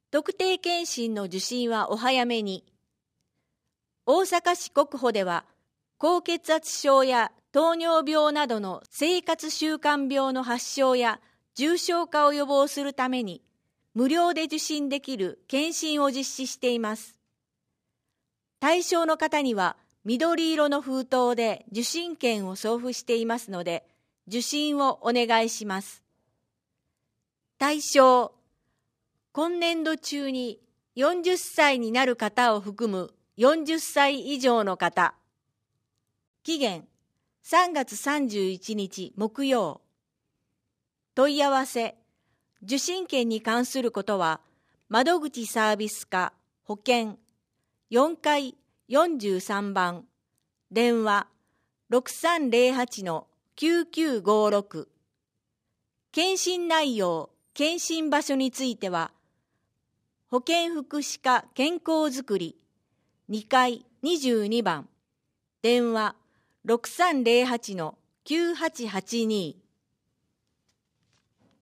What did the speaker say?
特定健診の受診はお早めに。大阪市国保では、高血圧症や糖尿病などの生活習慣病の発症や重症化を予防するために、無料で受診できる健診を実施しています。対象の方には、緑色の封筒で受診券を送付していますので、受診をお願いします。対象、今年度中に40歳になる方を含む40歳以上の方。期限、3月31日木曜。問い合わせ、受診券に関することは、窓口サービス課保健4階43番、電話 6308-9956。検診内容、検診場所については、保健福祉課健康づくり2階22番、電話 6308-9882。